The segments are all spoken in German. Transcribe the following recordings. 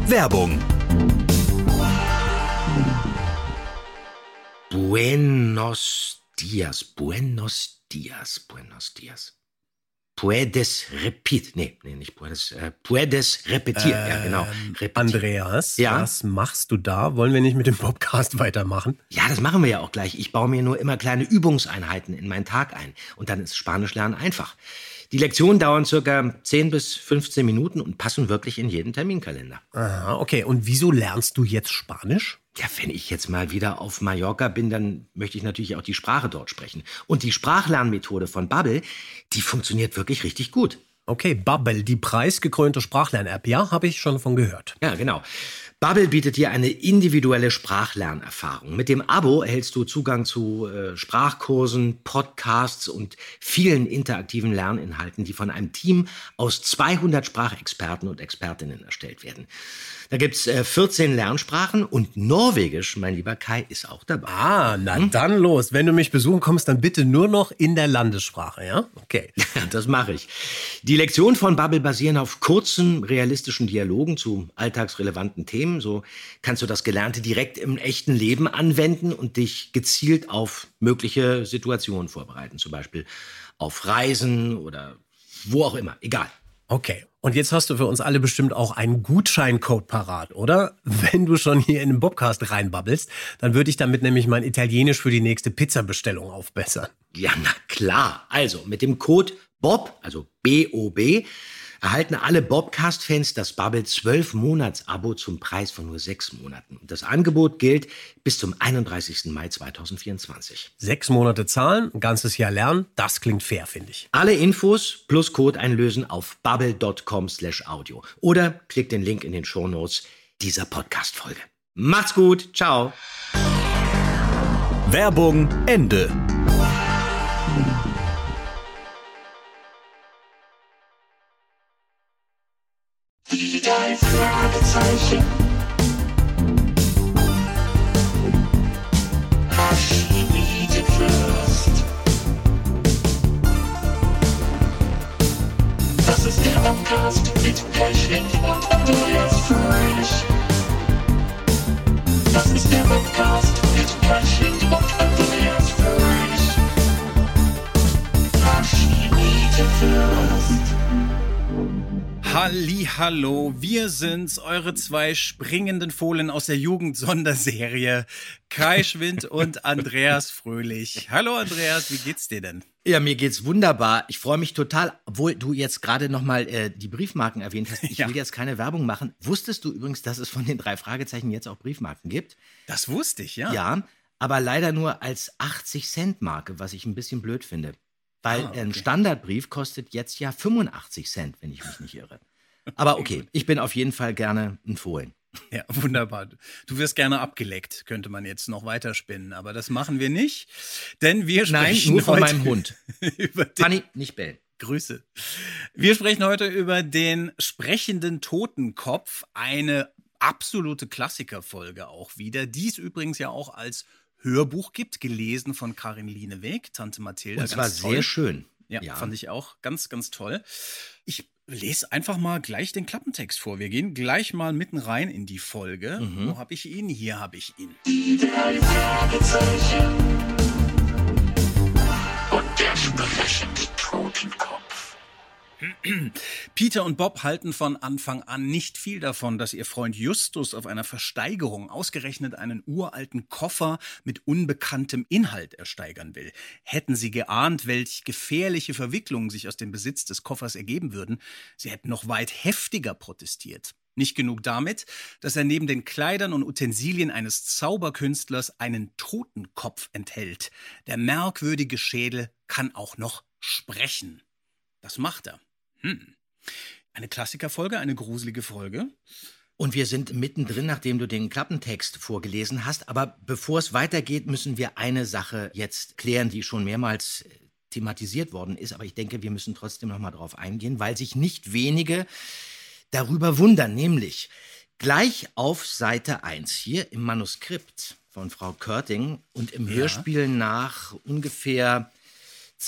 Werbung. Buenos dias, buenos dias, buenos dias. Puedes repetieren. Ja, genau. Repetieren. Andreas, Ja? was machst du da? Wollen wir nicht mit dem Podcast weitermachen? Ja, das machen wir ja auch gleich. Ich baue mir nur immer kleine Übungseinheiten in meinen Tag ein. Und dann ist Spanischlernen einfach. Die Lektionen dauern circa 10 bis 15 Minuten und passen wirklich in jeden Terminkalender. Aha, okay. Und wieso lernst du jetzt Spanisch? Ja, wenn ich jetzt mal wieder auf Mallorca bin, dann möchte ich natürlich auch die Sprache dort sprechen. Und die Sprachlernmethode von Babbel, die funktioniert wirklich richtig gut. Okay, Babbel, die preisgekrönte Sprachlern-App. Ja, habe ich schon von gehört. Ja, genau. Babbel bietet dir eine individuelle Sprachlernerfahrung. Mit dem Abo erhältst du Zugang zu Sprachkursen, Podcasts und vielen interaktiven Lerninhalten, die von einem Team aus 200 Sprachexperten und Expertinnen erstellt werden. Da gibt's 14 Lernsprachen und Norwegisch, mein lieber Kai, ist auch dabei. Ah, na dann los. Wenn du mich besuchen kommst, dann bitte nur noch in der Landessprache, ja? Okay. Das mache ich. Die Lektionen von Babbel basieren auf kurzen, realistischen Dialogen zu alltagsrelevanten Themen. So kannst du das Gelernte direkt im echten Leben anwenden und dich gezielt auf mögliche Situationen vorbereiten. Zum Beispiel auf Reisen oder wo auch immer. Egal. Okay. Und jetzt hast du für uns alle bestimmt auch einen Gutscheincode parat, oder? Wenn du schon hier in den Bobcast reinbabbelst, dann würde ich damit nämlich mein Italienisch für die nächste Pizzabestellung aufbessern. Ja, na klar. Also mit dem Code BOB, also B-O-B, erhalten alle Bobcast-Fans das Babbel 12-Monats-Abo zum Preis von nur 6 Monaten. Und das Angebot gilt bis zum 31. Mai 2024. 6 Monate zahlen, ein ganzes Jahr lernen, das klingt fair, finde ich. Alle Infos plus Code einlösen auf babbel.com/audio oder klickt den Link in den Shownotes dieser Podcast-Folge. Macht's gut, ciao. Werbung Ende. Die 3 Fragezeichen. Fürst. Das ist der Podcast mit Pechling und Andreas Fröhlich. Das ist der Podcast mit Pechling und Andreas Fröhlich. Fürst. Hallihallo, wir sind's, eure 2 springenden Fohlen aus der Jugend-Sonderserie, Kai Schwind und Andreas Fröhlich. Hallo Andreas, wie geht's dir denn? Ja, mir geht's wunderbar. Ich freue mich total, obwohl du jetzt gerade nochmal die Briefmarken erwähnt hast. Ich will jetzt keine Werbung machen. Wusstest du übrigens, dass es von den 3 Fragezeichen jetzt auch Briefmarken gibt? Das wusste ich, ja. Ja, aber leider nur als 80-Cent-Marke, was ich ein bisschen blöd finde. Weil ein Standardbrief kostet jetzt ja 85 Cent, wenn ich mich nicht irre. Aber okay, ich bin auf jeden Fall gerne ein Fohlen. Ja, wunderbar. Du wirst gerne abgeleckt, könnte man jetzt noch weiterspinnen. Aber das machen wir nicht, denn wir sprechen nur von heute meinem Hund. Fanny, nicht bellen. Grüße. Wir sprechen heute über den sprechenden Totenkopf, eine absolute Klassikerfolge auch wieder. Die es übrigens ja auch als Hörbuch gibt, gelesen von Karin Lieneweg, Tante Mathilda. Und zwar sehr schön. Ja, fand ich auch ganz, ganz toll. Ich lese einfach mal gleich den Klappentext vor. Wir gehen gleich mal mitten rein in die Folge. Wo habe ich ihn? Hier habe ich ihn. Die 3 Fragezeichen. Und der sprechende Totenkopf. Peter und Bob halten von Anfang an nicht viel davon, dass ihr Freund Justus auf einer Versteigerung ausgerechnet einen uralten Koffer mit unbekanntem Inhalt ersteigern will. Hätten sie geahnt, welch gefährliche Verwicklungen sich aus dem Besitz des Koffers ergeben würden, sie hätten noch weit heftiger protestiert. Nicht genug damit, dass er neben den Kleidern und Utensilien eines Zauberkünstlers einen Totenkopf enthält. Der merkwürdige Schädel kann auch noch sprechen. Das macht er. Eine Klassikerfolge, eine gruselige Folge. Und wir sind mittendrin, nachdem du den Klappentext vorgelesen hast. Aber bevor es weitergeht, müssen wir eine Sache jetzt klären, die schon mehrmals thematisiert worden ist. Aber ich denke, wir müssen trotzdem noch mal drauf eingehen, weil sich nicht wenige darüber wundern. Nämlich gleich auf Seite 1 hier im Manuskript von Frau Körting und im Hörspiel nach ungefähr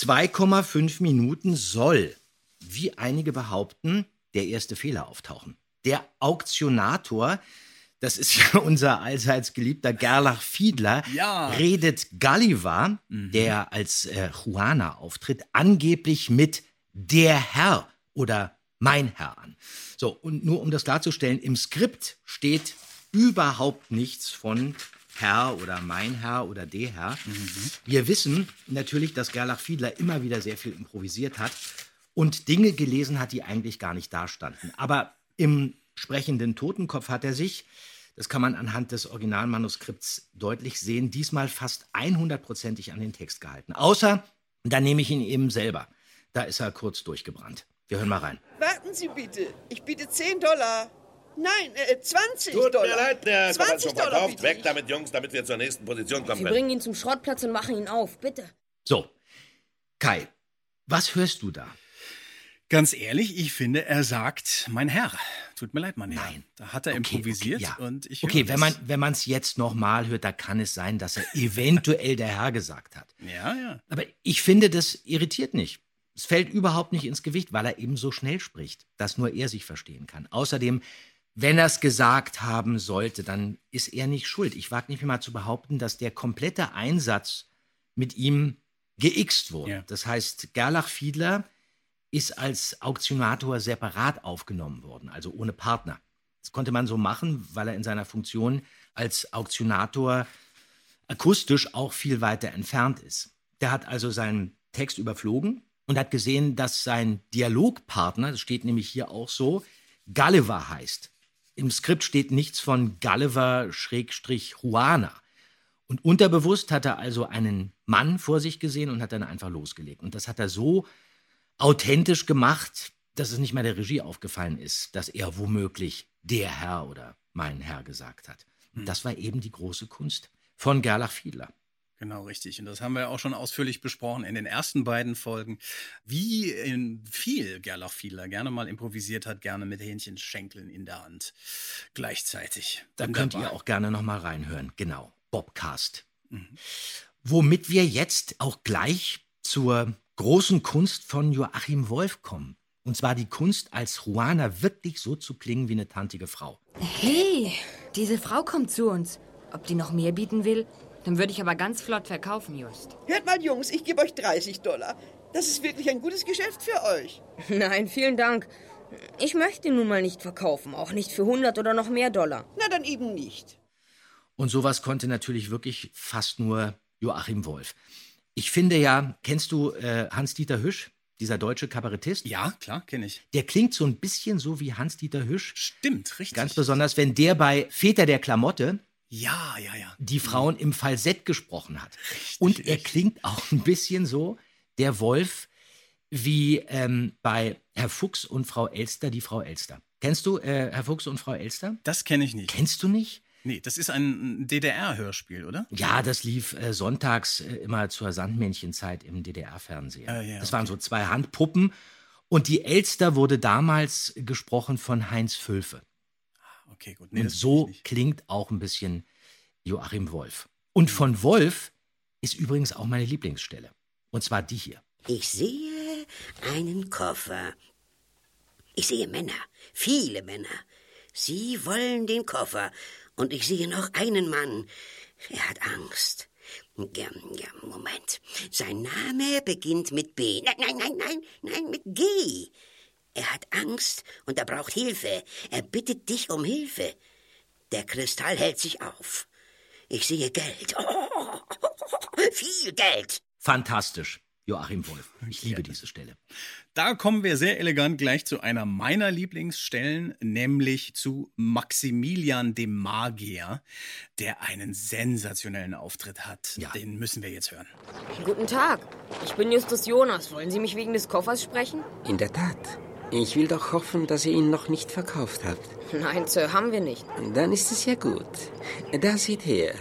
2,5 Minuten soll, wie einige behaupten, der erste Fehler auftauchen. der Auktionator, das ist ja unser allseits geliebter Gerlach Fiedler, redet Gulliver, der als Juana auftritt, angeblich mit der Herr oder mein Herr an. So, und nur um das klarzustellen, im Skript steht überhaupt nichts von Herr oder mein Herr oder der Herr. Wir wissen natürlich, dass Gerlach Fiedler immer wieder sehr viel improvisiert hat und Dinge gelesen hat, die eigentlich gar nicht dastanden. Aber im sprechenden Totenkopf hat er sich, das kann man anhand des Originalmanuskripts deutlich sehen, diesmal fast 100%ig an den Text gehalten. Außer, da nehme ich ihn eben selber. Da ist er kurz durchgebrannt. Wir hören mal rein. Warten Sie bitte. Ich biete $10. Nein, 20 Tut Dollar. mir leid, der Koffer ist schon 20 Dollar verkauft. biete Weg ich. damit, Jungs, damit wir zur nächsten Position kommen Wir können. bringen ihn zum Schrottplatz und machen ihn auf, bitte. So, Kai, was hörst du da? Ganz ehrlich, ich finde, er sagt, mein Herr. Tut mir leid, mein Herr. Nein. Da hat er improvisiert ja. und ich Okay, höre wenn man es jetzt nochmal hört, da kann es sein, dass er eventuell der Herr gesagt hat. Ja. Aber ich finde, das irritiert nicht. Es fällt überhaupt nicht ins Gewicht, weil er eben so schnell spricht, dass nur er sich verstehen kann. Außerdem, wenn er es gesagt haben sollte, dann ist er nicht schuld. Ich wage nicht mehr mal zu behaupten, dass der komplette Einsatz mit ihm geixt wurde. Ja. Das heißt, Gerlach Fiedler ist als Auktionator separat aufgenommen worden, also ohne Partner. Das konnte man so machen, weil er in seiner Funktion als Auktionator akustisch auch viel weiter entfernt ist. Der hat also seinen Text überflogen und hat gesehen, dass sein Dialogpartner, das steht nämlich hier auch so, Gulliver heißt. Im Skript steht nichts von Gulliver-Juana. Und unterbewusst hat er also einen Mann vor sich gesehen und hat dann einfach losgelegt. Und das hat er so authentisch gemacht, dass es nicht mal der Regie aufgefallen ist, dass er womöglich der Herr oder mein Herr gesagt hat. Und das war eben die große Kunst von Gerlach Fiedler. Genau, richtig. Und das haben wir auch schon ausführlich besprochen in den ersten beiden Folgen. Wie viel Gerlach Fiedler gerne mal improvisiert hat, gerne mit Hähnchenschenkeln in der Hand. Gleichzeitig. Da könnt ihr auch gerne noch mal reinhören. Genau, Bobcast. Mhm. Womit wir jetzt auch gleich zur großen Kunst von Joachim Wolf kommen. Und zwar die Kunst, als Juana wirklich so zu klingen wie eine tantige Frau. Hey, diese Frau kommt zu uns. Ob die noch mehr bieten will? Dann würde ich aber ganz flott verkaufen, Just. Hört mal, Jungs, ich gebe euch $30. Das ist wirklich ein gutes Geschäft für euch. Nein, vielen Dank. Ich möchte nun mal nicht verkaufen, auch nicht für 100 oder noch mehr Dollar. Na, dann eben nicht. Und sowas konnte natürlich wirklich fast nur Joachim Wolf. Ich finde ja, kennst du Hans-Dieter Hüsch, dieser deutsche Kabarettist? Ja, klar, kenne ich. Der klingt so ein bisschen so wie Hans-Dieter Hüsch. Stimmt, richtig. Ganz besonders, wenn der bei Väter der Klamotte Ja. die Frauen im Falsett gesprochen hat. Und er klingt auch ein bisschen so, der Wolf, wie bei Herr Fuchs und Frau Elster, die Frau Elster. Kennst du Herr Fuchs und Frau Elster? Das kenne ich nicht. Kennst du nicht? Nee, das ist ein DDR-Hörspiel, oder? Ja, das lief sonntags immer zur Sandmännchenzeit im DDR-Fernseher. Ja, das waren so zwei Handpuppen. Und die Elster wurde damals gesprochen von Heinz Völfe. Okay, gut. Nee, Und das so kenn ich nicht. klingt auch ein bisschen Joachim Wolf. Und von Wolf ist übrigens auch meine Lieblingsstelle. Und zwar die hier. Ich sehe einen Koffer. Ich sehe Männer, viele Männer. Sie wollen den Koffer. Und ich sehe noch einen Mann. Er hat Angst. Ja, Moment. Sein Name beginnt mit B. Nein, mit G. Er hat Angst und er braucht Hilfe. Er bittet dich um Hilfe. Der Kristall hält sich auf. Ich sehe Geld. Oh, viel Geld. Fantastisch, Joachim Wolf. Ich liebe diese Stelle. Da kommen wir sehr elegant gleich zu einer meiner Lieblingsstellen, nämlich zu Maximilian dem Magier, der einen sensationellen Auftritt hat. Ja. Den müssen wir jetzt hören. Guten Tag, ich bin Justus Jonas. Wollen Sie mich wegen des Koffers sprechen? In der Tat. Ich will doch hoffen, dass ihr ihn noch nicht verkauft habt. Nein, Sir, haben wir nicht. Dann ist es ja gut. Da seht her.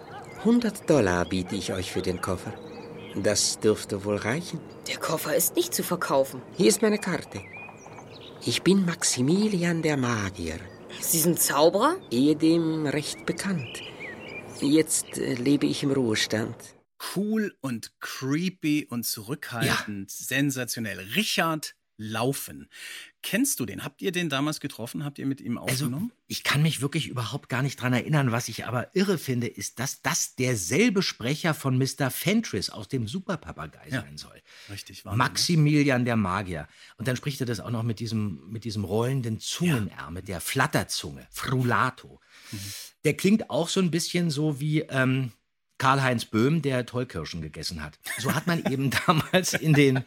$100 biete ich euch für den Koffer. Das dürfte wohl reichen. Der Koffer ist nicht zu verkaufen. Hier ist meine Karte. Ich bin Maximilian der Magier. Sie sind Zauberer? Ehedem recht bekannt. Jetzt lebe ich im Ruhestand. Cool und creepy und zurückhaltend, sensationell. Richard Laufen. Kennst du den? Habt ihr den damals getroffen? Habt ihr mit ihm aufgenommen? Also, ich kann mich wirklich überhaupt gar nicht dran erinnern. Was ich aber irre finde, ist, dass das derselbe Sprecher von Mr. Fentress aus dem Superpapagei sein soll. Richtig, Wahnsinn, Maximilian der Magier. Und dann spricht er das auch noch mit diesem rollenden Zungenr, mit der Flatterzunge, Frulato. Der klingt auch so ein bisschen so wie Karl-Heinz Böhm, der Tollkirschen gegessen hat. So hat man eben damals in den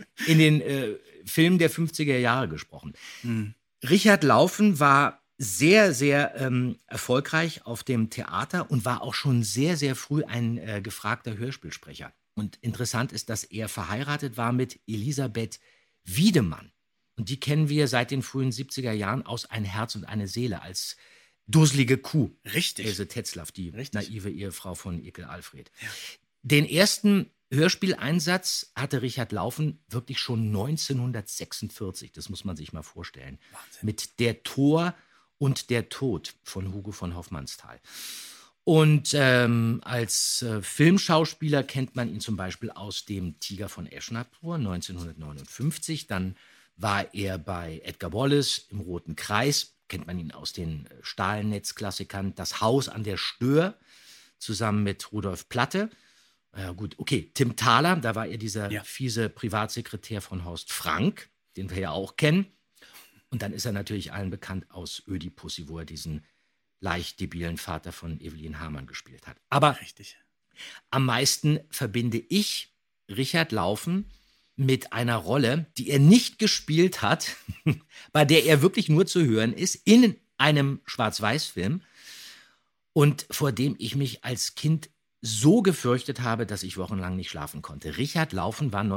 Filmen der 50er Jahre gesprochen. Richard Laufen war sehr, sehr erfolgreich auf dem Theater und war auch schon sehr, sehr früh ein gefragter Hörspielsprecher. Und interessant ist, dass er verheiratet war mit Elisabeth Wiedemann. Und die kennen wir seit den frühen 70er Jahren aus Ein Herz und eine Seele als dusselige Kuh. Richtig. Else Tetzlaff, die naive Ehefrau von Ekel Alfred. Ja. Den ersten Hörspieleinsatz hatte Richard Laufen wirklich schon 1946. Das muss man sich mal vorstellen. Wahnsinn. Mit Der Tor und der Tod von Hugo von Hoffmannsthal. Und als Filmschauspieler kennt man ihn zum Beispiel aus dem Tiger von Eschnapur 1959. Dann war er bei Edgar Wallace im Roten Kreis. Kennt man ihn aus den Stahlnetz-Klassikern Das Haus an der Stör zusammen mit Rudolf Platte. Ja gut, okay, Tim Thaler, da war er dieser fiese Privatsekretär von Horst Frank, den wir ja auch kennen. Und dann ist er natürlich allen bekannt aus Ödipussy, wo er diesen leicht debilen Vater von Evelyn Hamann gespielt hat. Aber am meisten verbinde ich Richard Laufen mit einer Rolle, die er nicht gespielt hat, bei der er wirklich nur zu hören ist, in einem Schwarz-Weiß-Film und vor dem ich mich als Kind so gefürchtet habe, dass ich wochenlang nicht schlafen konnte. Richard Laufen war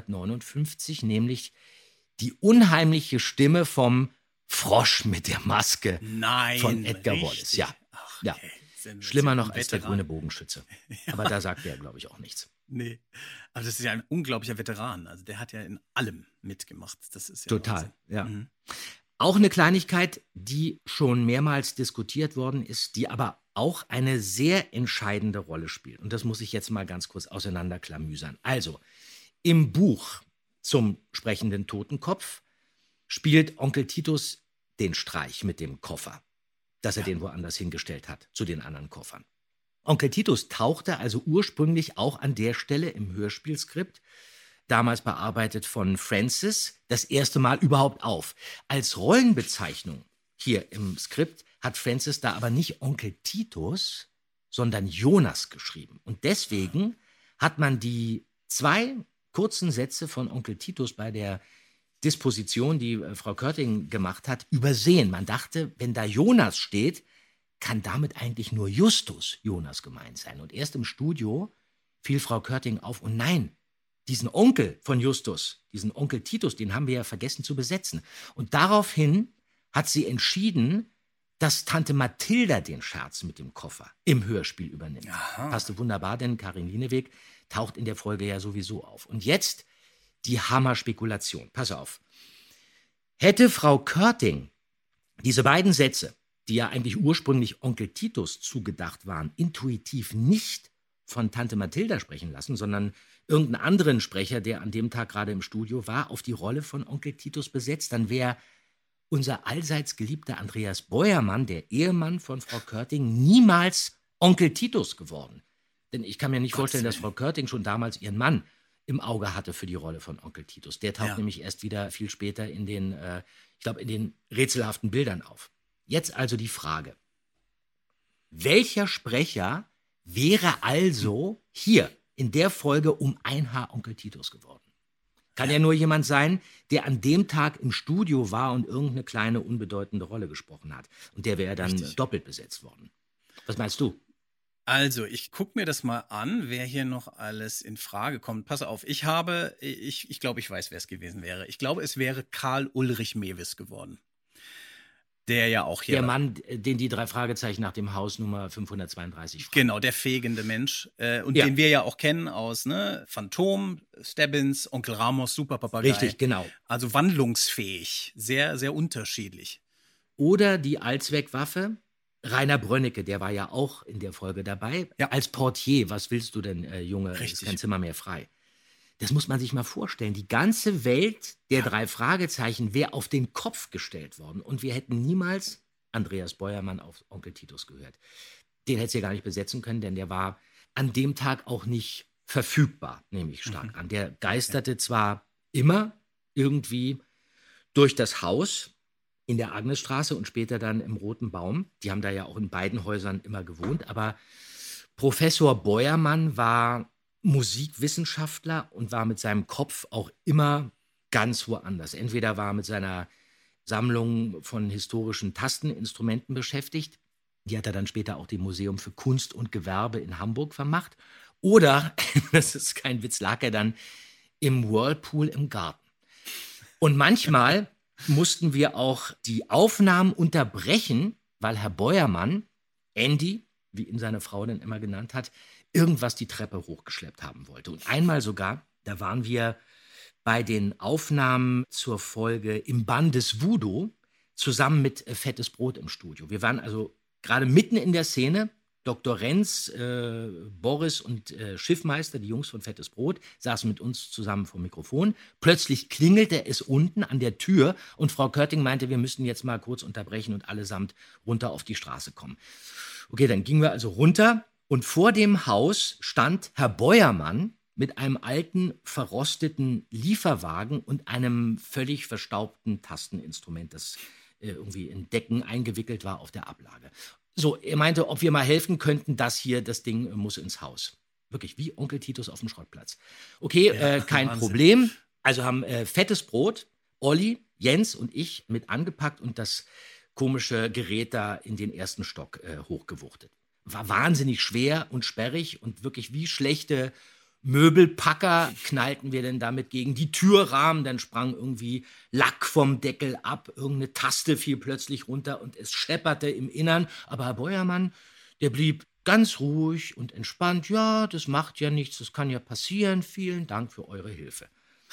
1959 nämlich die unheimliche Stimme vom Frosch mit der Maske von Edgar Wallace. Ja, Ach, ja. Schlimmer noch als der grüne Bogenschütze. Aber da sagt er, glaube ich, auch nichts. Nee, aber das ist ja ein unglaublicher Veteran. Also der hat ja in allem mitgemacht. Das ist ja total, Wahnsinn. ja. Auch eine Kleinigkeit, die schon mehrmals diskutiert worden ist, die aber auch eine sehr entscheidende Rolle spielt. Und das muss ich jetzt mal ganz kurz auseinanderklamüsern. Also, im Buch zum sprechenden Totenkopf spielt Onkel Titus den Streich mit dem Koffer, dass er den woanders hingestellt hat, zu den anderen Koffern. Onkel Titus tauchte also ursprünglich auch an der Stelle im Hörspielskript, damals bearbeitet von Francis, das erste Mal überhaupt auf. Als Rollenbezeichnung hier im Skript hat Francis da aber nicht Onkel Titus, sondern Jonas geschrieben. Und deswegen hat man die 2 kurzen Sätze von Onkel Titus bei der Disposition, die Frau Körting gemacht hat, übersehen. Man dachte, wenn da Jonas steht, kann damit eigentlich nur Justus Jonas gemeint sein. Und erst im Studio fiel Frau Körting auf, und nein, diesen Onkel von Justus, diesen Onkel Titus, den haben wir ja vergessen zu besetzen. Und daraufhin hat sie entschieden, dass Tante Mathilda den Scherz mit dem Koffer im Hörspiel übernimmt. Passte wunderbar, denn Karin Lieneweg taucht in der Folge ja sowieso auf. Und jetzt die Hammerspekulation. Pass auf. Hätte Frau Körting diese beiden Sätze, die ja eigentlich ursprünglich Onkel Titus zugedacht waren, intuitiv nicht von Tante Mathilda sprechen lassen, sondern irgendeinen anderen Sprecher, der an dem Tag gerade im Studio war, auf die Rolle von Onkel Titus besetzt, dann wäre unser allseits geliebter Andreas Beuermann, der Ehemann von Frau Körting, niemals Onkel Titus geworden. Denn ich kann mir nicht vorstellen, dass Frau Körting schon damals ihren Mann im Auge hatte für die Rolle von Onkel Titus. Der taucht nämlich erst wieder viel später in den, in den rätselhaften Bildern auf. Jetzt also die Frage. Welcher Sprecher wäre also hier in der Folge um ein Haar Onkel Titus geworden? Kann ja nur jemand sein, der an dem Tag im Studio war und irgendeine kleine, unbedeutende Rolle gesprochen hat. Und der wäre dann doppelt besetzt worden. Was meinst du? Also, ich gucke mir das mal an, wer hier noch alles in Frage kommt. Pass auf, ich glaube, ich weiß, wer es gewesen wäre. Ich glaube, es wäre Karl Ulrich Mewis geworden. Der ja auch hier... Der Mann, den die 3 Fragezeichen nach dem Haus Nummer 532 fragen. Genau, der fegende Mensch. Den wir ja auch kennen aus Phantom, Stebbins, Onkel Ramos, Superpapagei. Richtig, genau. Also wandlungsfähig, sehr, sehr unterschiedlich. Oder die Allzweckwaffe, Rainer Brönnecke, der war ja auch in der Folge dabei. Ja. Als Portier, was willst du denn, Junge, ist kein Zimmer mehr frei. Das muss man sich mal vorstellen. Die ganze Welt der 3 Fragezeichen wäre auf den Kopf gestellt worden. Und wir hätten niemals Andreas Beuermann auf Onkel Titus gehört. Den hätte es ja gar nicht besetzen können, denn der war an dem Tag auch nicht verfügbar, nehme ich stark an. Der geisterte zwar immer irgendwie durch das Haus in der Agnesstraße und später dann im Roten Baum. Die haben da ja auch in beiden Häusern immer gewohnt. Aber Professor Beuermann war Musikwissenschaftler und war mit seinem Kopf auch immer ganz woanders. Entweder war er mit seiner Sammlung von historischen Tasteninstrumenten beschäftigt. Die hat er dann später auch dem Museum für Kunst und Gewerbe in Hamburg vermacht. Oder, das ist kein Witz, lag er dann im Whirlpool im Garten. Und manchmal mussten wir auch die Aufnahmen unterbrechen, weil Herr Beuermann, Andy, wie ihn seine Frau dann immer genannt hat, irgendwas die Treppe hochgeschleppt haben wollte. Und einmal sogar, da waren wir bei den Aufnahmen zur Folge Im Bann des Voodoo zusammen mit Fettes Brot im Studio. Wir waren also gerade mitten in der Szene. Dr. Renz, Boris und Schiffmeister, die Jungs von Fettes Brot, saßen mit uns zusammen vor dem Mikrofon. Plötzlich klingelte es unten an der Tür und Frau Körting meinte, wir müssten jetzt mal kurz unterbrechen und allesamt runter auf die Straße kommen. Okay, dann gingen wir also runter und vor dem Haus stand Herr Beuermann mit einem alten, verrosteten Lieferwagen und einem völlig verstaubten Tasteninstrument, das irgendwie in Decken eingewickelt war auf der Ablage. So, er meinte, ob wir mal helfen könnten, das Ding muss ins Haus. Wirklich, wie Onkel Titus auf dem Schrottplatz. Okay, kein Wahnsinn. Problem. Also haben Fettes Brot, Olli, Jens und ich mit angepackt und das komische Gerät da in den ersten Stock hochgewuchtet. War wahnsinnig schwer und sperrig und wirklich wie schlechte Möbelpacker knallten wir denn damit gegen die Türrahmen, dann sprang irgendwie Lack vom Deckel ab, irgendeine Taste fiel plötzlich runter und es schepperte im Innern. Aber Herr Beuermann, der blieb ganz ruhig und entspannt. Ja, das macht ja nichts, das kann ja passieren. Vielen Dank für eure Hilfe.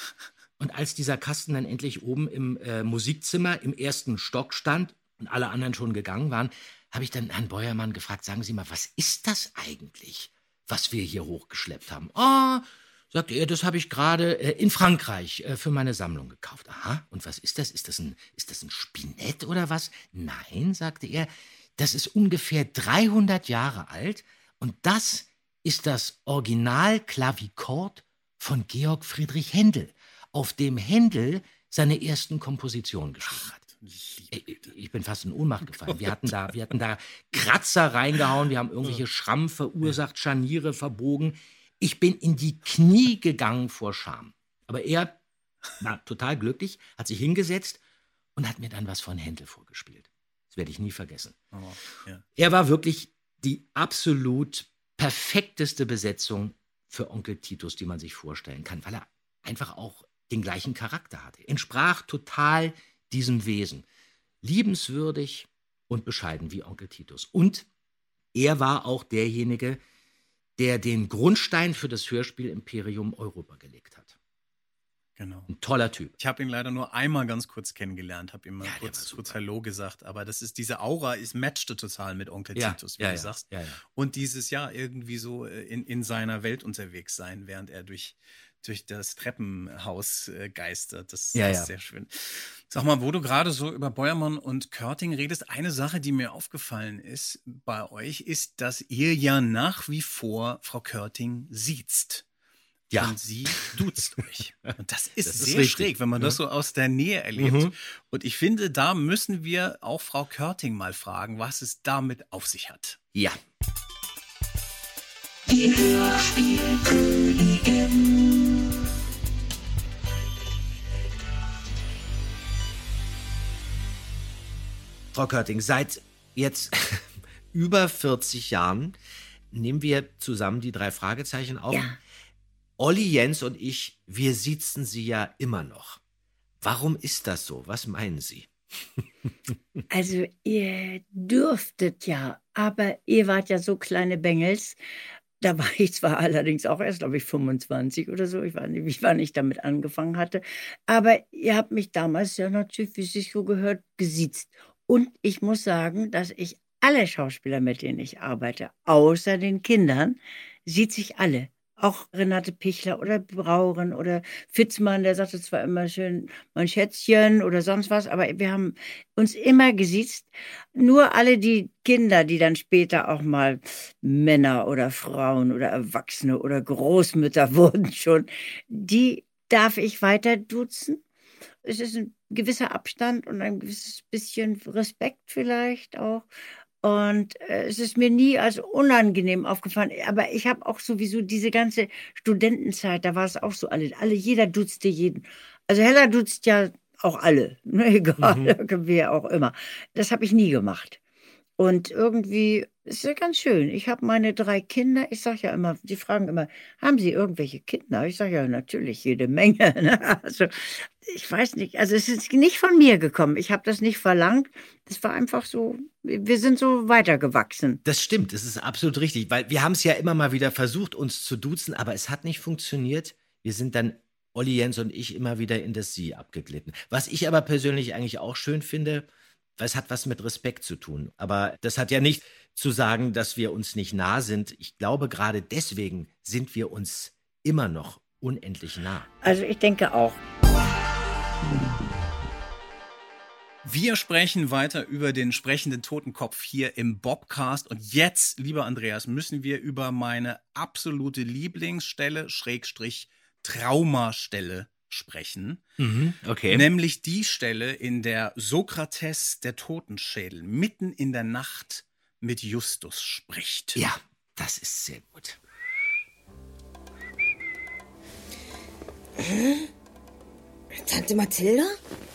Und als dieser Kasten dann endlich oben im Musikzimmer im ersten Stock stand und alle anderen schon gegangen waren, habe ich dann Herrn Beuermann gefragt, sagen Sie mal, was ist das eigentlich, was wir hier hochgeschleppt haben? Ah, sagte er, das habe ich gerade in Frankreich für meine Sammlung gekauft. Aha, und was ist das? Ist das ein Spinett oder was? Nein, sagte er, das ist ungefähr 300 Jahre alt und das ist das Original-Klavikord von Georg Friedrich Händel, auf dem Händel seine ersten Kompositionen geschrieben hat. Ich bin fast in Ohnmacht gefallen. Wir hatten da Kratzer reingehauen, wir haben irgendwelche Schrammen verursacht, Scharniere verbogen. Ich bin in die Knie gegangen vor Scham. Aber er war total glücklich, hat sich hingesetzt und hat mir dann was von Händel vorgespielt. Das werde ich nie vergessen. Oh, ja. Er war wirklich die absolut perfekteste Besetzung für Onkel Titus, die man sich vorstellen kann, weil er einfach auch den gleichen Charakter hatte. Er entsprach total diesem Wesen. Liebenswürdig und bescheiden wie Onkel Titus. Und er war auch derjenige, der den Grundstein für das Hörspiel Imperium Europa gelegt hat. Genau. Ein toller Typ. Ich habe ihn leider nur einmal ganz kurz kennengelernt, habe ihm mal Ja, der war kurz super. Hallo gesagt, aber das ist diese Aura, matchte total mit Onkel Titus, wie du sagst. Ja, ja. Und dieses Jahr irgendwie so in seiner Welt unterwegs sein, während er durch das Treppenhaus geistert. Das Ja, ist ja. sehr schön. Sag mal, wo du gerade so über Beuermann und Körting redest, eine Sache, die mir aufgefallen ist bei euch, ist, dass ihr ja nach wie vor Frau Körting siezt. Ja. Und sie duzt euch. Und das ist Das ist sehr richtig, schräg, wenn man das so aus der Nähe erlebt. Mhm. Und ich finde, da müssen wir auch Frau Körting mal fragen, was es damit auf sich hat. Ja. Die Hörspielkönigin. Frau Körting, seit jetzt über 40 Jahren nehmen wir zusammen die 3 Fragezeichen auf. Ja. Olli, Jens und ich, wir siezen Sie ja immer noch. Warum ist das so? Was meinen Sie? Also ihr dürftet ja, aber ihr wart ja so kleine Bengels. Da war ich zwar allerdings auch erst, glaube ich, 25 oder so. Ich war nicht, wann ich damit angefangen hatte. Aber ihr habt mich damals ja natürlich, wie es sich so gehört, gesiezt. Und ich muss sagen, dass ich alle Schauspieler, mit denen ich arbeite, außer den Kindern, sieht sich alle. Auch Renate Pichler oder Brauren oder Fitzmann, der sagte zwar immer schön mein Schätzchen oder sonst was, aber wir haben uns immer gesiezt. Nur alle die Kinder, die dann später auch mal Männer oder Frauen oder Erwachsene oder Großmütter wurden schon, die darf ich weiter duzen. Es ist ein gewisser Abstand und ein gewisses bisschen Respekt vielleicht auch. Und es ist mir nie als unangenehm aufgefallen. Aber ich habe auch sowieso diese ganze Studentenzeit, da war es auch so, jeder duzte jeden. Also Hella duzt ja auch alle, ne, egal, wer auch immer. Das habe ich nie gemacht. Und irgendwie ist ja ganz schön. Ich habe meine 3 Kinder. Ich sage ja immer, die fragen immer, haben Sie irgendwelche Kinder? Ich sage ja natürlich jede Menge. Ne? Also ich weiß nicht. Also es ist nicht von mir gekommen. Ich habe das nicht verlangt. Das war einfach so. Wir sind so weitergewachsen. Das stimmt. Das ist absolut richtig, weil wir haben es ja immer mal wieder versucht, uns zu duzen, aber es hat nicht funktioniert. Wir sind dann Olli, Jens und ich immer wieder in das Sie abgeglitten. Was ich aber persönlich eigentlich auch schön finde. Weil es hat was mit Respekt zu tun. Aber das hat ja nicht zu sagen, dass wir uns nicht nah sind. Ich glaube, gerade deswegen sind wir uns immer noch unendlich nah. Also ich denke auch. Wir sprechen weiter über den sprechenden Totenkopf hier im Bobcast. Und jetzt, lieber Andreas, müssen wir über meine absolute Lieblingsstelle, Traumastelle sprechen. Okay. Nämlich die Stelle, in der Sokrates, der Totenschädel, mitten in der Nacht mit Justus spricht. Ja, das ist sehr gut. Tante Mathilda?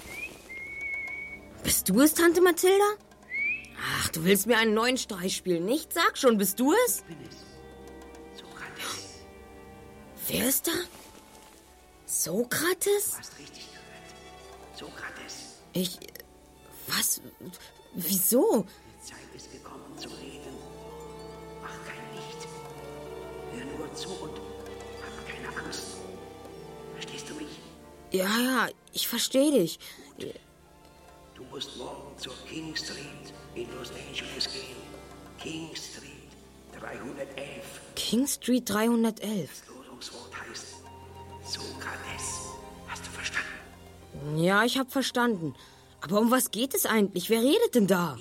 Bist du es, Tante Mathilda? Ach, du willst mir einen neuen Streich spielen, nicht? Sag schon, bist du es? Ich bin es. Sokrates. Wer ist da? Sokrates? Du hast richtig gehört. Sokrates. Was? Wieso? Die Zeit ist gekommen zu reden. Mach kein Licht. Hör nur zu und hab keine Angst. Verstehst du mich? Ja, ich verstehe dich. Du musst morgen zur King Street in Los Angeles gehen. King Street 311. King Street 311. Das Losungswort heißt Sokrates. Hast du verstanden? Ja, ich habe verstanden. Aber um was geht es eigentlich? Wer redet denn da?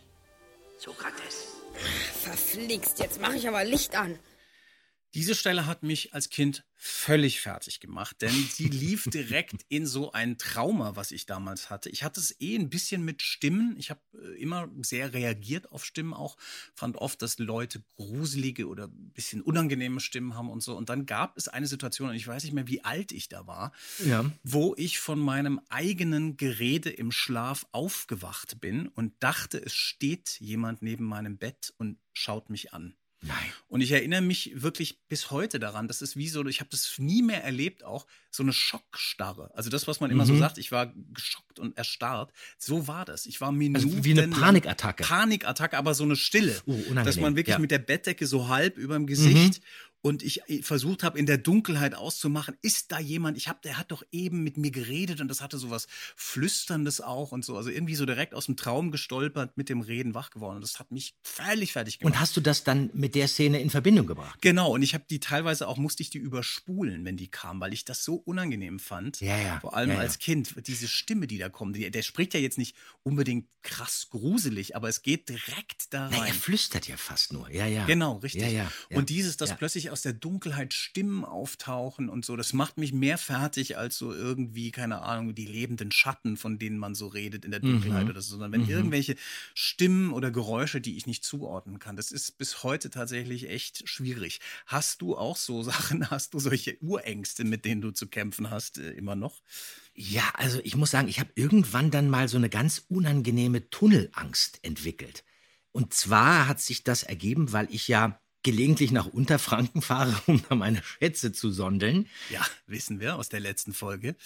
Sokrates. Verflixt, jetzt mache ich aber Licht an. Diese Stelle hat mich als Kind völlig fertig gemacht, denn sie lief direkt in so ein Trauma, was ich damals hatte. Ich hatte es ein bisschen mit Stimmen. Ich habe immer sehr reagiert auf Stimmen auch. Fand oft, dass Leute gruselige oder ein bisschen unangenehme Stimmen haben und so. Und dann gab es eine Situation, und ich weiß nicht mehr, wie alt ich da war, wo ich von meinem eigenen Gerede im Schlaf aufgewacht bin und dachte, es steht jemand neben meinem Bett und schaut mich an. Nein. Und ich erinnere mich wirklich bis heute daran, das ist wie so, ich habe das nie mehr erlebt auch, so eine Schockstarre. Also das, was man immer so sagt, ich war geschockt und erstarrt, so war das. Ich war Minuten... Also wie eine Panikattacke. Panikattacke, aber so eine Stille. Unangenehm. Dass man wirklich mit der Bettdecke so halb über dem Gesicht und ich versucht habe, in der Dunkelheit auszumachen, ist da jemand, der hat doch eben mit mir geredet und das hatte so was Flüsterndes auch und so. Also irgendwie so direkt aus dem Traum gestolpert, mit dem Reden wach geworden. Und das hat mich völlig fertig gemacht. Und hast du das dann mit der Szene in Verbindung gebracht? Genau, und ich habe die teilweise auch, musste ich die überspulen, wenn die kam, weil ich das so unangenehm fand. Ja. Vor allem als Kind, diese Stimme, die da kommt, der spricht ja jetzt nicht unbedingt krass gruselig, aber es geht direkt da rein. Er flüstert ja fast nur, ja. Genau, richtig. Ja. Und dass plötzlich aus der Dunkelheit Stimmen auftauchen und so, das macht mich mehr fertig als so irgendwie, keine Ahnung, die lebenden Schatten, von denen man so redet in der Dunkelheit oder so, sondern wenn irgendwelche Stimmen oder Geräusche, die ich nicht zuordnen kann, das ist bis heute tatsächlich echt schwierig. Hast du auch so Sachen, hast du solche Urängste, mit denen du zu kämpfen hast, immer noch? Ja, also ich muss sagen, ich habe irgendwann dann mal so eine ganz unangenehme Tunnelangst entwickelt. Und zwar hat sich das ergeben, weil ich ja gelegentlich nach Unterfranken fahre, um da meine Schätze zu sondeln. Ja, wissen wir aus der letzten Folge.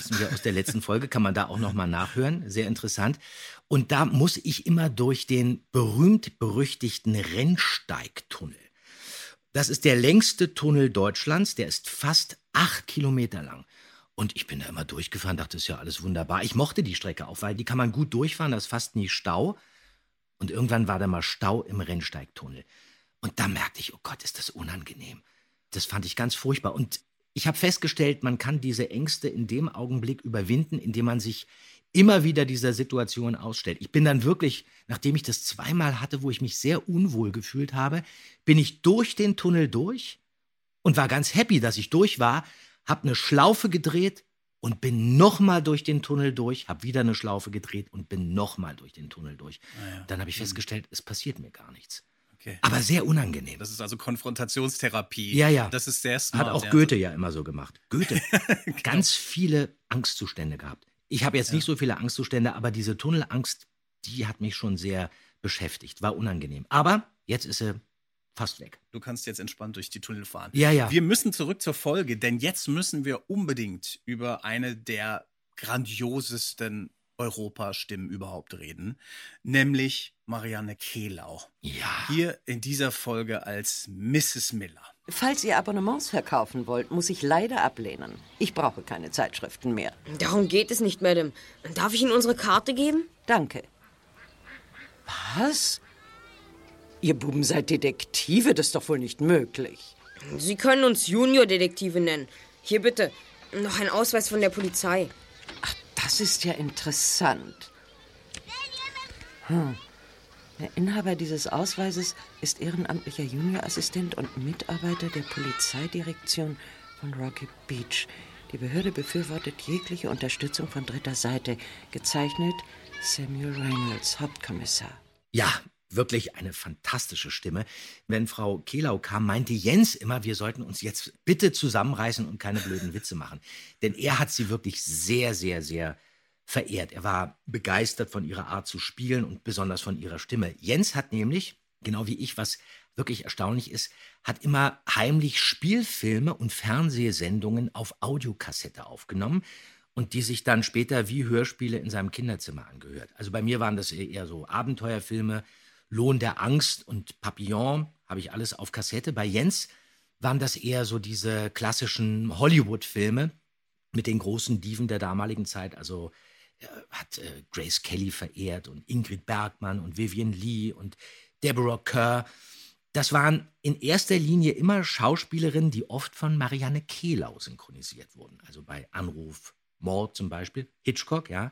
Kann man da auch noch mal nachhören. Sehr interessant. Und da muss ich immer durch den berühmt-berüchtigten Rennsteigtunnel. Das ist der längste Tunnel Deutschlands. Der ist fast 8 Kilometer lang. Und ich bin da immer durchgefahren, dachte, das ist ja alles wunderbar. Ich mochte die Strecke auch, weil die kann man gut durchfahren, da ist fast nie Stau. Und irgendwann war da mal Stau im Rennsteigtunnel. Und da merkte ich, oh Gott, ist das unangenehm. Das fand ich ganz furchtbar. Und ich habe festgestellt, man kann diese Ängste in dem Augenblick überwinden, indem man sich immer wieder dieser Situation ausstellt. Ich bin dann wirklich, nachdem ich das zweimal hatte, wo ich mich sehr unwohl gefühlt habe, bin ich durch den Tunnel durch und war ganz happy, dass ich durch war, habe eine Schlaufe gedreht und bin nochmal durch den Tunnel durch, habe wieder eine Schlaufe gedreht und bin nochmal durch den Tunnel durch. Dann habe ich festgestellt, es passiert mir gar nichts. Okay. Aber sehr unangenehm. Das ist also Konfrontationstherapie. Ja. Das ist sehr smart. Hat auch Goethe ja immer so gemacht. Goethe, ganz viele Angstzustände gehabt. Ich habe jetzt nicht so viele Angstzustände, aber diese Tunnelangst, die hat mich schon sehr beschäftigt. War unangenehm. Aber jetzt ist sie fast weg. Du kannst jetzt entspannt durch die Tunnel fahren. Ja. Wir müssen zurück zur Folge, denn jetzt müssen wir unbedingt über eine der grandiosesten Europastimmen überhaupt reden, nämlich Marianne Kehlau. Ja. Hier in dieser Folge als Mrs. Miller. Falls ihr Abonnements verkaufen wollt, muss ich leider ablehnen. Ich brauche keine Zeitschriften mehr. Darum geht es nicht, Madame. Darf ich Ihnen unsere Karte geben? Danke. Was? Ihr Buben seid Detektive? Das ist doch wohl nicht möglich. Sie können uns Junior-Detektive nennen. Hier bitte, noch ein Ausweis von der Polizei. Ach, das ist ja interessant. Der Inhaber dieses Ausweises ist ehrenamtlicher Juniorassistent und Mitarbeiter der Polizeidirektion von Rocky Beach. Die Behörde befürwortet jegliche Unterstützung von dritter Seite. Gezeichnet Samuel Reynolds, Hauptkommissar. Ja, wirklich eine fantastische Stimme. Wenn Frau Kehlau kam, meinte Jens immer, wir sollten uns jetzt bitte zusammenreißen und keine blöden Witze machen. Denn er hat sie wirklich sehr, sehr, sehr verehrt. Er war begeistert von ihrer Art zu spielen und besonders von ihrer Stimme. Jens hat nämlich, genau wie ich, was wirklich erstaunlich ist, hat immer heimlich Spielfilme und Fernsehsendungen auf Audiokassette aufgenommen und die sich dann später wie Hörspiele in seinem Kinderzimmer angehört. Also bei mir waren das eher so Abenteuerfilme, Lohn der Angst und Papillon, habe ich alles auf Kassette. Bei Jens waren das eher so diese klassischen Hollywood-Filme mit den großen Diven der damaligen Zeit. Also hat Grace Kelly verehrt und Ingrid Bergman und Vivien Leigh und Deborah Kerr. Das waren in erster Linie immer Schauspielerinnen, die oft von Marianne Kehlau synchronisiert wurden. Also bei Anruf Mord zum Beispiel, Hitchcock, ja.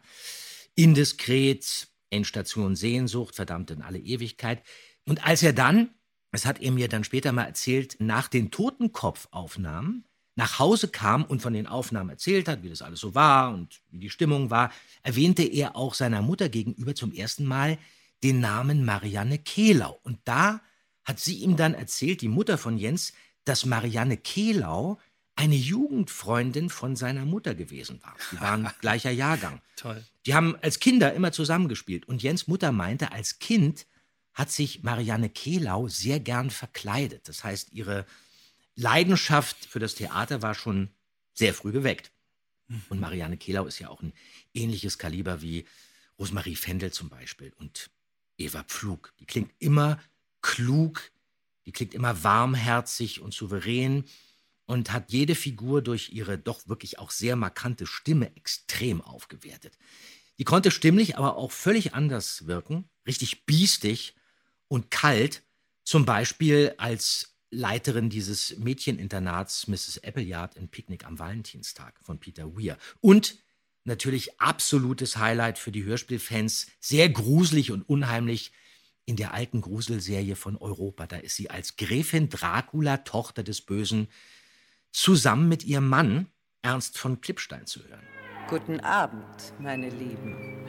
Indiskret, Endstation Sehnsucht, verdammt in alle Ewigkeit. Und als er dann, das hat er mir dann später mal erzählt, nach den Totenkopf-Aufnahmen nach Hause kam und von den Aufnahmen erzählt hat, wie das alles so war und wie die Stimmung war, erwähnte er auch seiner Mutter gegenüber zum ersten Mal den Namen Marianne Kehlau. Und da hat sie ihm dann erzählt, die Mutter von Jens, dass Marianne Kehlau eine Jugendfreundin von seiner Mutter gewesen war. Die waren gleicher Jahrgang. Toll. Die haben als Kinder immer zusammengespielt. Und Jens' Mutter meinte, als Kind hat sich Marianne Kehlau sehr gern verkleidet. Das heißt, ihre Leidenschaft für das Theater war schon sehr früh geweckt. Und Marianne Kehlau ist ja auch ein ähnliches Kaliber wie Rosemarie Fendel zum Beispiel und Eva Pflug. Die klingt immer klug, die klingt immer warmherzig und souverän und hat jede Figur durch ihre doch wirklich auch sehr markante Stimme extrem aufgewertet. Die konnte stimmlich aber auch völlig anders wirken, richtig biestig und kalt, zum Beispiel als Leiterin dieses Mädcheninternats Mrs. Appleyard in Picknick am Valentinstag von Peter Weir. Und natürlich absolutes Highlight für die Hörspielfans, sehr gruselig und unheimlich in der alten Gruselserie von Europa. Da ist sie als Gräfin Dracula, Tochter des Bösen, zusammen mit ihrem Mann Ernst von Klippstein zu hören. Guten Abend, meine Lieben.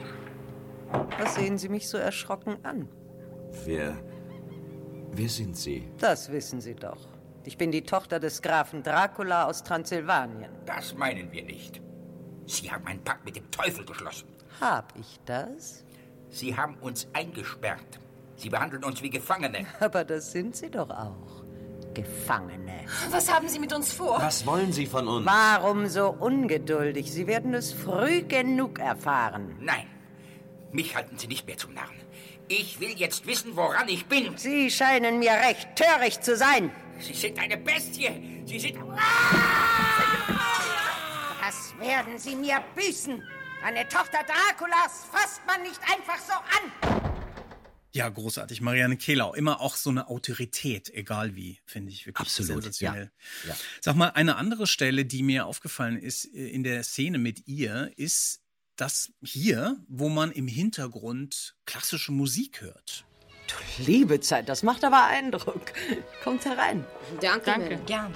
Was sehen Sie mich so erschrocken an? Wer sind Sie? Das wissen Sie doch. Ich bin die Tochter des Grafen Dracula aus Transsilvanien. Das meinen wir nicht. Sie haben einen Pakt mit dem Teufel geschlossen. Hab ich das? Sie haben uns eingesperrt. Sie behandeln uns wie Gefangene. Aber das sind Sie doch auch. Gefangene. Was haben Sie mit uns vor? Was wollen Sie von uns? Warum so ungeduldig? Sie werden es früh genug erfahren. Nein, mich halten Sie nicht mehr zum Narren. Ich will jetzt wissen, woran ich bin. Sie scheinen mir recht töricht zu sein. Sie sind eine Bestie. Sie sind... Das werden Sie mir büßen. Eine Tochter Draculas fasst man nicht einfach so an. Ja, großartig. Marianne Kehlau, immer auch so eine Autorität, egal wie, finde ich wirklich Absolut, sensationell. ja. Sag mal, eine andere Stelle, die mir aufgefallen ist in der Szene mit ihr, ist das hier, wo man im Hintergrund klassische Musik hört. Du liebe Zeit, das macht aber Eindruck. Kommt herein. Danke. Gern.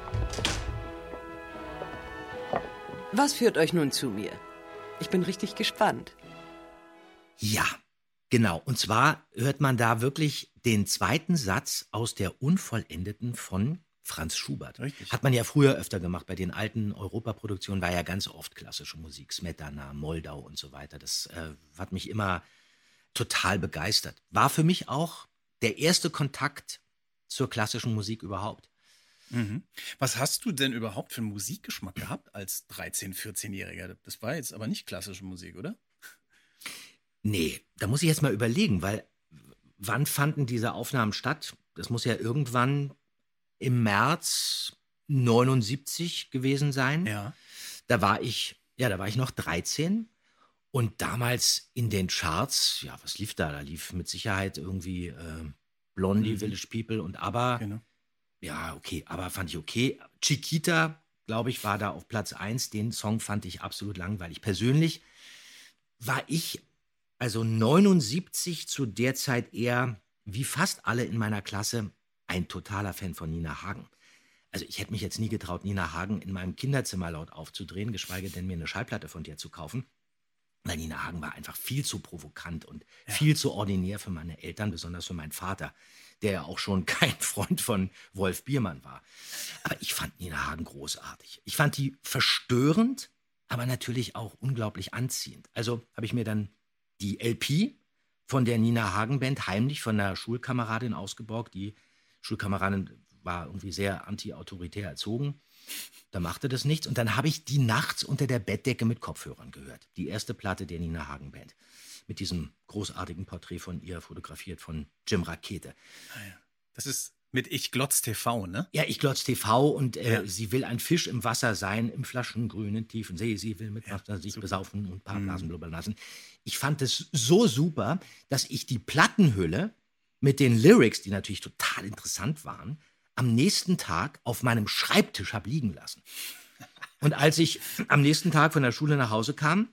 Was führt euch nun zu mir? Ich bin richtig gespannt. Ja, genau. Und zwar hört man da wirklich den zweiten Satz aus der Unvollendeten von Franz Schubert. Richtig. Hat man ja früher öfter gemacht. Bei den alten Europaproduktionen war ja ganz oft klassische Musik. Smetana, Moldau und so weiter. Das hat mich immer total begeistert. War für mich auch der erste Kontakt zur klassischen Musik überhaupt. Mhm. Was hast du denn überhaupt für einen Musikgeschmack gehabt als 13-, 14-Jähriger? Das war jetzt aber nicht klassische Musik, oder? Nee, da muss ich jetzt mal überlegen, weil wann fanden diese Aufnahmen statt? Das muss ja irgendwann im März 79 gewesen sein. Ja. Da war ich noch 13 und damals in den Charts, ja, was lief da? Da lief mit Sicherheit irgendwie Blondie, Village People und ABBA. Genau. Ja, okay, ABBA fand ich okay. Chiquita, glaube ich, war da auf Platz 1. Den Song fand ich absolut langweilig. Persönlich war ich also 79 zu der Zeit eher, wie fast alle in meiner Klasse, ein totaler Fan von Nina Hagen. Also ich hätte mich jetzt nie getraut, Nina Hagen in meinem Kinderzimmer laut aufzudrehen, geschweige denn mir eine Schallplatte von der zu kaufen. Weil Nina Hagen war einfach viel zu provokant und viel zu ordinär für meine Eltern, besonders für meinen Vater, der ja auch schon kein Freund von Wolf Biermann war. Aber ich fand Nina Hagen großartig. Ich fand die verstörend, aber natürlich auch unglaublich anziehend. Also habe ich mir dann die LP von der Nina Hagen Band heimlich von einer Schulkameradin ausgeborgt. Die Schulkameradin war irgendwie sehr anti-autoritär erzogen. Da machte das nichts. Und dann habe ich die nachts unter der Bettdecke mit Kopfhörern gehört. Die erste Platte der Nina Hagen Band. Mit diesem großartigen Porträt von ihr, fotografiert von Jim Rakete. Das ist mit Ich glotz TV, ne? Ja, Ich glotz TV und sie will ein Fisch im Wasser sein, im flaschengrünen tiefen See. Sie will mit Wasser sich besaufen und ein paar Blasen blubbern lassen. Ich fand es so super, dass ich die Plattenhülle mit den Lyrics, die natürlich total interessant waren, am nächsten Tag auf meinem Schreibtisch habe liegen lassen. Und als ich am nächsten Tag von der Schule nach Hause kam,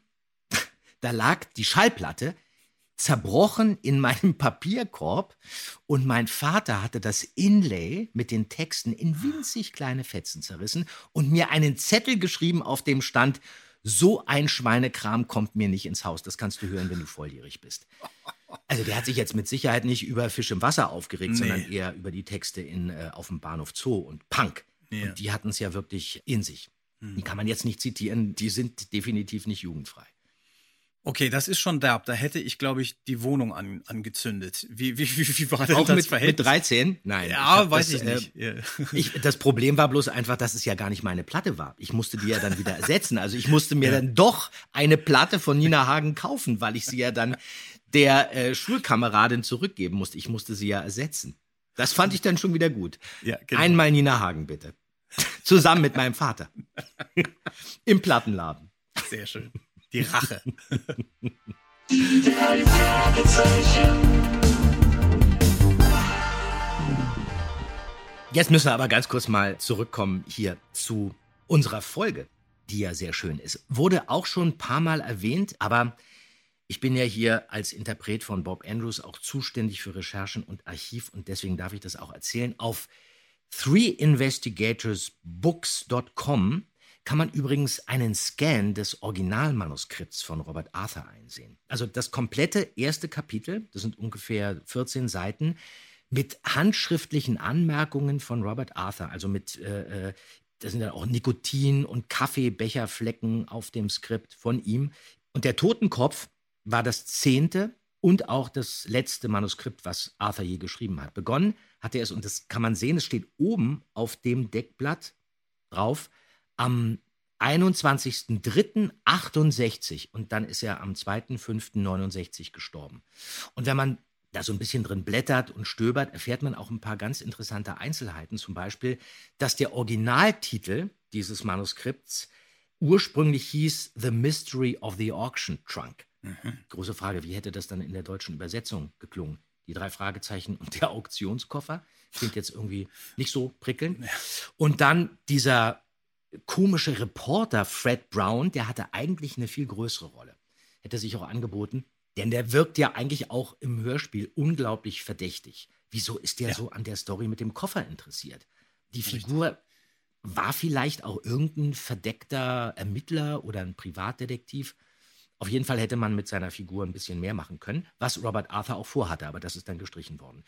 da lag die Schallplatte zerbrochen in meinem Papierkorb und mein Vater hatte das Inlay mit den Texten in winzig kleine Fetzen zerrissen und mir einen Zettel geschrieben, auf dem stand: So ein Schweinekram kommt mir nicht ins Haus. Das kannst du hören, wenn du volljährig bist. Also der hat sich jetzt mit Sicherheit nicht über Fisch im Wasser aufgeregt, sondern eher über die Texte auf dem Bahnhof Zoo und Punk. Ja. Und die hatten es ja wirklich in sich. Die kann man jetzt nicht zitieren, die sind definitiv nicht jugendfrei. Okay, das ist schon derb. Da hätte ich, glaube ich, die Wohnung angezündet. Wie war denn Auch das mit Verhältnis? 13? Nein. Ja, weiß ich nicht. Ja. Das Problem war bloß einfach, dass es ja gar nicht meine Platte war. Ich musste die ja dann wieder ersetzen. Also ich musste mir dann doch eine Platte von Nina Hagen kaufen, weil ich sie ja dann der Schulkameradin zurückgeben musste. Ich musste sie ja ersetzen. Das fand ich dann schon wieder gut. Ja, genau. Einmal Nina Hagen, bitte. Zusammen mit meinem Vater. Im Plattenladen. Sehr schön. Die Rache. Die drei Fragezeichen. Jetzt müssen wir aber ganz kurz mal zurückkommen hier zu unserer Folge, die ja sehr schön ist. Wurde auch schon ein paar Mal erwähnt, aber ich bin ja hier als Interpret von Bob Andrews auch zuständig für Recherchen und Archiv und deswegen darf ich das auch erzählen. Auf 3investigatorsbooks.com kann man übrigens einen Scan des Originalmanuskripts von Robert Arthur einsehen. Also das komplette erste Kapitel, das sind ungefähr 14 Seiten, mit handschriftlichen Anmerkungen von Robert Arthur, also mit, da sind dann auch Nikotin- und Kaffeebecherflecken auf dem Skript von ihm. Und der Totenkopf war das 10. und auch das letzte Manuskript, was Arthur je geschrieben hat. Begonnen hat er es, und das kann man sehen, es steht oben auf dem Deckblatt drauf, am 21.03.68 und dann ist er am 2.05.69 gestorben. Und wenn man da so ein bisschen drin blättert und stöbert, erfährt man auch ein paar ganz interessante Einzelheiten. Zum Beispiel, dass der Originaltitel dieses Manuskripts ursprünglich hieß The Mystery of the Auction Trunk. Große Frage, wie hätte das dann in der deutschen Übersetzung geklungen? Die 3 Fragezeichen und der Auktionskoffer. Klingt jetzt irgendwie nicht so prickelnd. Und dann dieser komische Reporter Fred Brown, der hatte eigentlich eine viel größere Rolle. Hätte sich auch angeboten, denn der wirkt ja eigentlich auch im Hörspiel unglaublich verdächtig. Wieso ist der so an der Story mit dem Koffer interessiert? Die Figur war vielleicht auch irgendein verdeckter Ermittler oder ein Privatdetektiv. Auf jeden Fall hätte man mit seiner Figur ein bisschen mehr machen können, was Robert Arthur auch vorhatte, aber das ist dann gestrichen worden.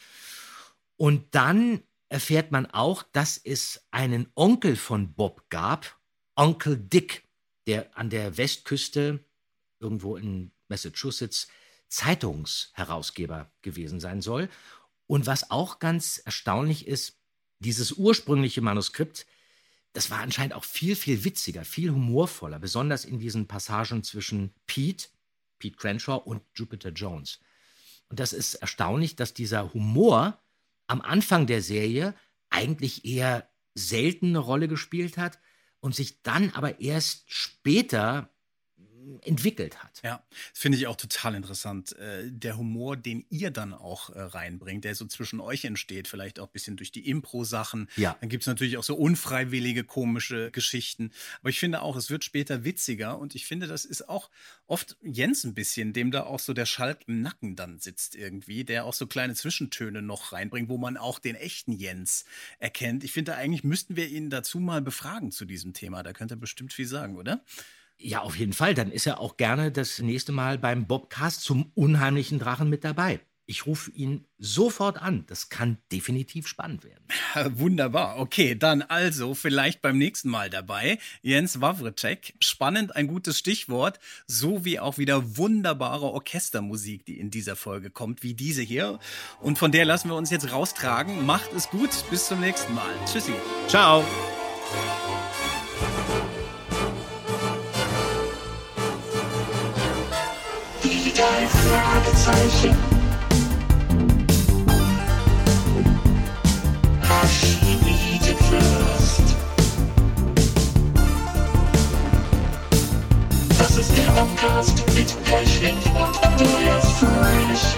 Und dann erfährt man auch, dass es einen Onkel von Bob gab, Onkel Dick, der an der Westküste, irgendwo in Massachusetts, Zeitungsherausgeber gewesen sein soll. Und was auch ganz erstaunlich ist, dieses ursprüngliche Manuskript, das war anscheinend auch viel, viel witziger, viel humorvoller, besonders in diesen Passagen zwischen Pete Crenshaw und Jupiter Jones. Und das ist erstaunlich, dass dieser Humor am Anfang der Serie eigentlich eher selten eine Rolle gespielt hat und sich dann aber erst später entwickelt hat. Ja, das finde ich auch total interessant. Der Humor, den ihr dann auch reinbringt, der so zwischen euch entsteht, vielleicht auch ein bisschen durch die Impro-Sachen. Ja. Dann gibt es natürlich auch so unfreiwillige, komische Geschichten. Aber ich finde auch, es wird später witziger und ich finde, das ist auch oft Jens ein bisschen, dem da auch so der Schalk im Nacken dann sitzt irgendwie, der auch so kleine Zwischentöne noch reinbringt, wo man auch den echten Jens erkennt. Ich finde, eigentlich müssten wir ihn dazu mal befragen zu diesem Thema. Da könnte er bestimmt viel sagen, oder? Ja, auf jeden Fall. Dann ist er auch gerne das nächste Mal beim Bobcast zum unheimlichen Drachen mit dabei. Ich rufe ihn sofort an. Das kann definitiv spannend werden. Wunderbar. Okay, dann also vielleicht beim nächsten Mal dabei. Jens Wawrcek. Spannend, ein gutes Stichwort. So wie auch wieder wunderbare Orchestermusik, die in dieser Folge kommt, wie diese hier. Und von der lassen wir uns jetzt raustragen. Macht es gut. Bis zum nächsten Mal. Tschüssi. Ciao. Die 3 Fragezeichen. Archimedefürst. Das ist der Podcast mit Kai Schwenk und Andreas Fröhlich.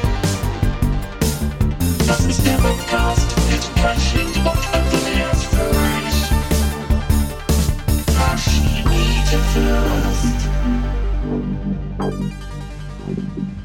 Das ist der Podcast mit Kai Schwenk und Andreas Fröhlich. Archimedefürst.